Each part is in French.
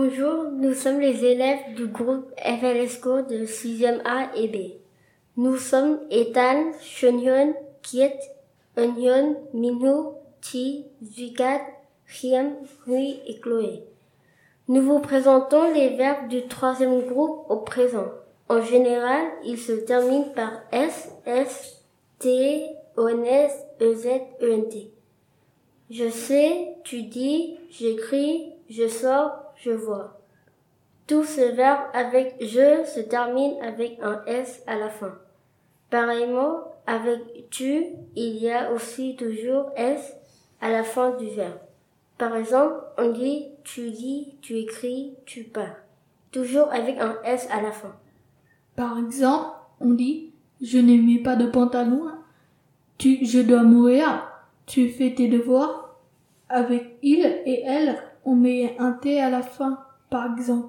Bonjour, nous sommes les élèves du groupe FLSCO de 6e A et B. Nous sommes Ethan, Shunhyun, Kiet, Eunhyun, Minho, Chi, Zuikat, Riem, Hui et Chloé. Nous vous présentons les verbes du troisième groupe au présent. En général, ils se terminent par S, S, T, ONS, EZ, ENT. Je sais, tu dis, j'écris, je sors, je vois. Tous ces verbes avec je se terminent avec un S à la fin. Pareillement, avec tu, il y a aussi toujours S à la fin du verbe. Par exemple, on dit, tu écris, tu pars. Toujours avec un S à la fin. Par exemple, on dit « Je ne mets pas de pantalon »,« Je dois mourir »,« Tu fais tes devoirs ». Avec « il » et « elle », on met un T à la fin. Par exemple,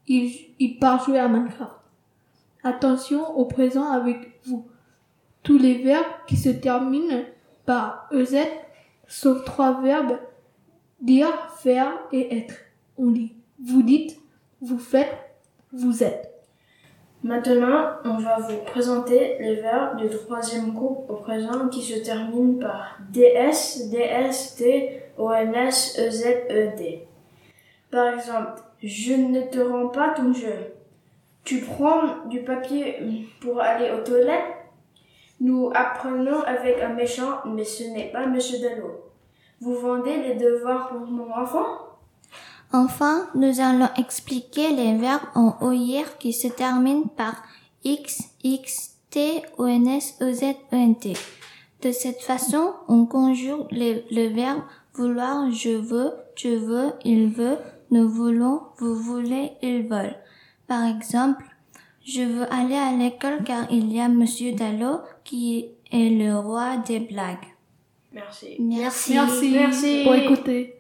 il part jouer à Minecraft. Attention au présent avec vous. Tous les verbes qui se terminent par EZ, sauf 3 verbes, dire, faire et être. On dit « Vous dites »,« Vous faites »,« Vous êtes ». Maintenant, on va vous présenter les verbes du troisième groupe au présent qui se terminent par DS, DST, ONS, EZ, ED. Par exemple, je ne te rends pas ton jeu. Tu prends du papier pour aller aux toilettes. Nous apprenons avec un méchant, mais ce n'est pas Monsieur Dallo. Vous vendez les devoirs pour mon enfant? Enfin, nous allons expliquer les verbes en OIR qui se terminent par X, X, T, ONS, EZ, ENT. De cette façon, on conjugue le verbe vouloir, je veux, tu veux, il veut, nous voulons, vous voulez, ils veulent. Par exemple, je veux aller à l'école car il y a Monsieur Dallo qui est le roi des blagues. Merci. Merci. Merci pour écouter.